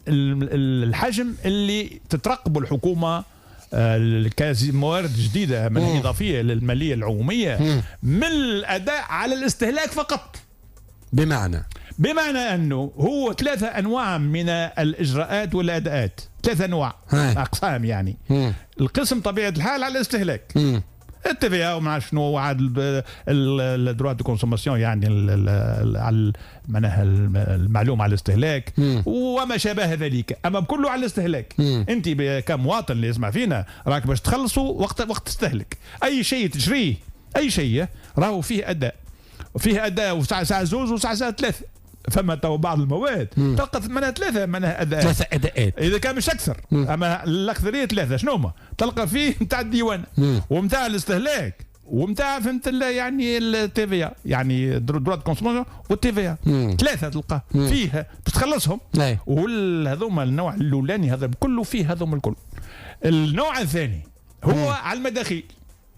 الحجم اللي تترقب الحكومه كموارد جديده من اضافيه للماليه العموميه من الاداء على الاستهلاك فقط. بمعنى انه هو 3 انواع من الاجراءات والاداءات، 3 انواع اقسام يعني. القسم طبيعه الحال على الاستهلاك، التي وما شنو وعد الدروا دو كونسوماسيون يعني معناها المعلوم على الاستهلاك وما شابه ذلك، اما كله على الاستهلاك. انت كمواطن اللي يسمع فينا راك باش تخلصوا وقت تستهلك اي شيء تشريه، اي شيء راهو فيه اداء وساعه زوز وساعه 3. فما تو بعض المواد تلقى منها 3 اداءات اذا كان مش اكثر، اما الاكثريه 3 شنو هما؟ تلقى فيه نتاع الديوان ومتاع الاستهلاك ومتاع فهمت يعني التي في يعني دروا كونسوماسيون والتي في 3 تلقى فيه تتخلصهم. وهذوما النوع الاولاني هذا كله فيه هذوما الكل. النوع الثاني هو على المداخيل.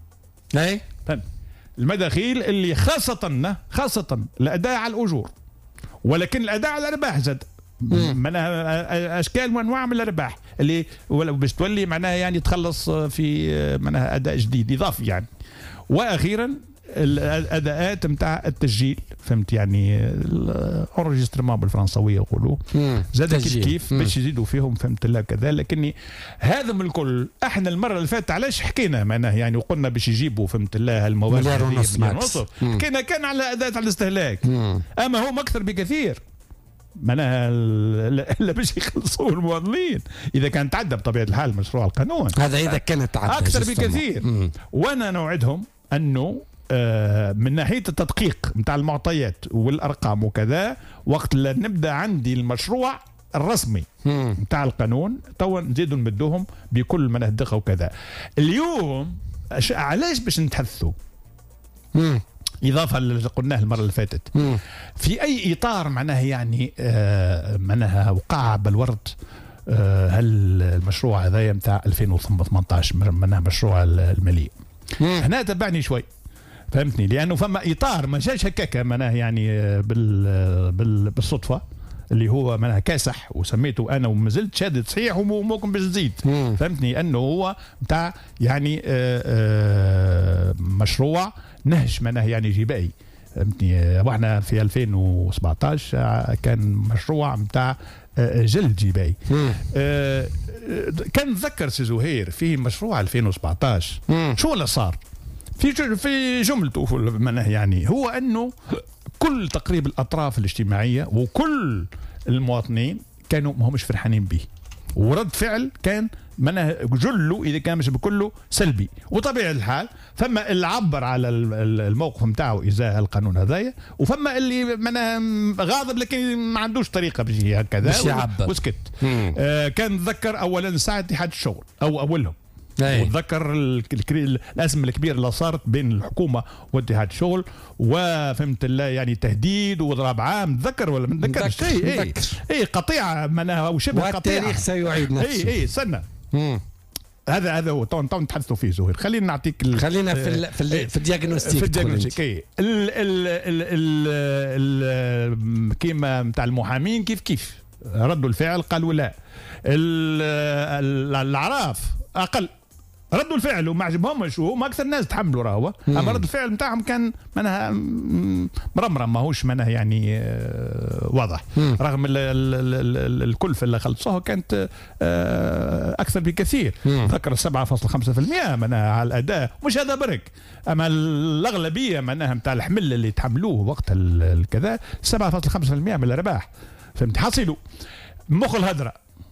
المداخيل اللي خاصة الأداء على الأجور، ولكن الأداء على الأرباح زاد معناها أشكال وأنواع من الأرباح اللي باش تولي معناها يعني تخلص في معناها أداء جديد إضافي يعني. وأخيرا الأداءات متاع التسجيل، فهمت يعني الانرجسترمون بالفرنسويه يقولوا زاد كيف باش يزيدوا فيهم، فهمت الله كذا. لكني هذا من الكل احنا المره اللي فاتت علاش حكينا معناها يعني وقلنا باش يجيبوا فهمت الله المواد ونص حكينا كان على اداء على الاستهلاك، اما هم اكثر بكثير معناها لا باش يخلصوا المواطنين اذا كان تعدى بطبيعه الحال مشروع القانون هذا، اذا كانت تعدى اكثر بكثير. وانا نوعدهم انه من ناحيه التدقيق نتاع المعطيات والارقام وكذا، وقت لا نبدا عندي المشروع الرسمي نتاع القانون توا نزيدوا نمدوهم بكل من الدقه وكذا. اليوم علاش باش نتحدثوا اضافه اللي قلناه المره اللي فاتت في اي اطار معناها يعني معناها وقع بالورد هل المشروع هذايا نتاع 2018 معناها مشروع الماليه هنا تبعني شوي، فهمتني؟ لانه فما اطار ما جاش هكاك معناها يعني بالصدفه اللي هو معناها كاسح وسميته انا وما زلت شادد صحيح وممكن باش نزيد، فهمتني؟ انه هو نتاع يعني مشروع نهج معناها يعني جبائي، فهمتني؟ واحنا في 2017 كان مشروع نتاع جلد جبائي. كان نتذكر سي زهير في مشروع 2017 شو اللي صار في جملته معناها يعني هو انه كل تقريبا الاطراف الاجتماعيه وكل المواطنين كانوا ما همش فرحانين به، ورد فعل كان معناها جله اذا كان مش بكله سلبي. وطبيعه الحال فما اللي عبر على الموقف نتاعو ازاء القانون هذايا، وفما اللي معناها غاضب لكن ما عندوش طريقه باش هكذا وسكت. كان نتذكر اولا ساعه اتحاد الشغل او اولهم، وتذكر الازمه الكبيره اللي صارت بين الحكومه واتحاد الشغل وفهمت الله يعني تهديد وضرب عام، تذكر ولا ما تذكرش؟ اي قطيعه معناها او شبه قطيعه، والتاريخ سيعيد نفسه. اي استنى هذا هو تو نتحدثوا فيه زهير. خلينا نعطيك خلينا في الدياغنوستيك. في الدياغنوستيك كيما نتاع المحامين كيف ردوا الفعل قالوا لا. الاعراف اقل ردوا الفعل وما عجبهمش وهم اكثر ناس تحملوا راهو، اما رد الفعل نتاعهم كان معناها مرمرم ماهوش معناها يعني واضح، رغم الكلفه اللي خلصوها كانت اكثر بكثير. ذكر 7.5% معناها على الاداء، مش هذا برك، اما الاغلبيه معناها نتاع الحمل اللي تحملوه وقت الكذا 7.5% من الارباح، فهمت؟ حصلوا مخ الهدره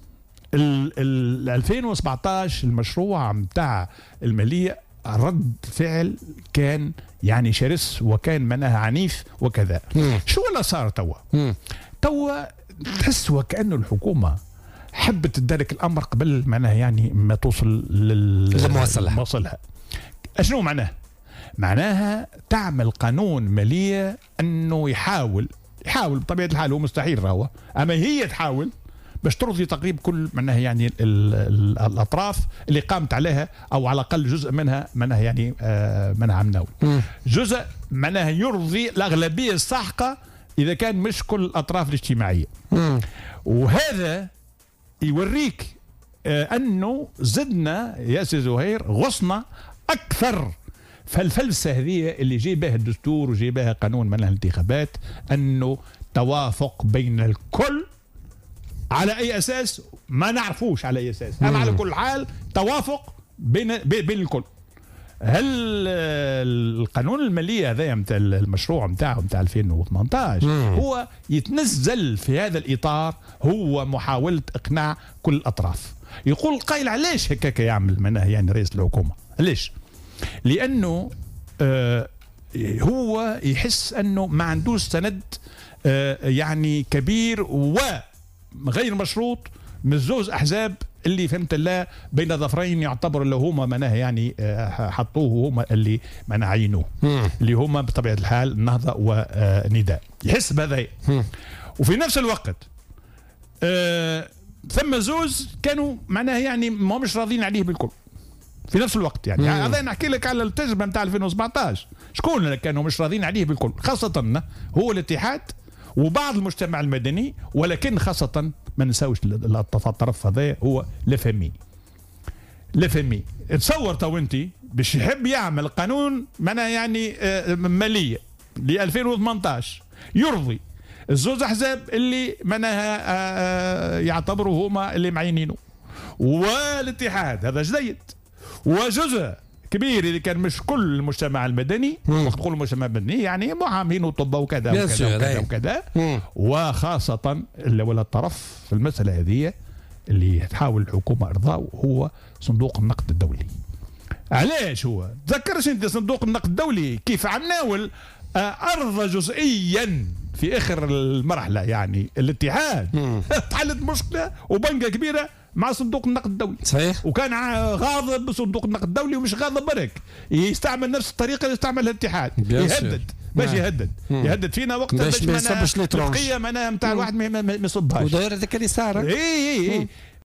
2017 المشروع متاع المالية رد فعل كان يعني شرس وكان معناها عنيف وكذا. شو اللي صار توا تحس وكأنه الحكومة حبت تدارك الأمر قبل معناها يعني ما توصل لموصلها. أشنو معناها تعمل قانون مالية أنه يحاول بطبيعة الحال، هو مستحيل راهو، أما هي تحاول باش ترضي تقريبا كل معناها يعني الاطراف اللي قامت عليها او على الاقل جزء منها معناها يعني منها عمناوي، جزء معناها يرضي الاغلبيه الساحقه اذا كان مش كل الاطراف الاجتماعيه. وهذا يوريك انه زدنا يا سي زهير غصنا اكثر. فالفلسفه هذه اللي جاي بها الدستور وجاي بها قانون منع الانتخابات انه توافق بين الكل على اي اساس ما نعرفوش على اي اساس، اما على كل حال توافق بين الكل. هل القانون الماليه هذا نتاع المشروع نتاعه نتاع 2018 هو يتنزل في هذا الاطار، هو محاوله اقناع كل الاطراف. يقول القائل علاش هكاك يعمل منه يعني رئيس الحكومه؟ ليش؟ لانه هو يحس انه ما عندوش سند يعني كبير وغير مشروط من الزوز احزاب اللي فهمت الله بين ظفرين يعتبر اللي هما معناها يعني حطوه هما اللي معناها عينوه، اللي هما بطبيعه الحال النهضه ونداء. يحس بهذا. وفي نفس الوقت ثم زوز كانوا معناها يعني ما مش راضين عليه بالكل في نفس الوقت. يعني هذا نحكي لك على التجربه نتاع 2017 شكون اللي كانوا مش راضين عليه بالكل، خاصه هو الاتحاد وبعض المجتمع المدني، ولكن خاصه ما نساوش الطرف هذا هو لافامي. تصور تو انت باش يحب يعمل قانون معناها يعني ماليه ل 2018 يرضي الزوز احزاب اللي معناها يعتبروا هما اللي معينينه، والاتحاد هذا جديد، وجزء كبير اللي كان مش كل المجتمع المدني. وقت نقول المجتمع المدني يعني محامين وطب وكذا وكذا وكذا، وخاصة ولا الطرف في المسألة هذه اللي تحاول الحكومة إرضاء هو صندوق النقد الدولي. علاش هو؟ تذكرش انت صندوق النقد الدولي كيف عناول أرضى جزئيا في آخر المرحلة، يعني الاتحاد تحلت مشكلة وبنكة كبيرة مع صندوق النقد الدولي صحيح، وكان غاضب بصندوق النقد الدولي، ومش غاضب برك يستعمل نفس الطريقه اللي استعملها الاتحاد، يهدد باش يهدد فينا وقتها باش ما يصبش الاتفاقيه معناها نتاع الواحد ما يصبهاش. وداير هذاك اللي صار. اي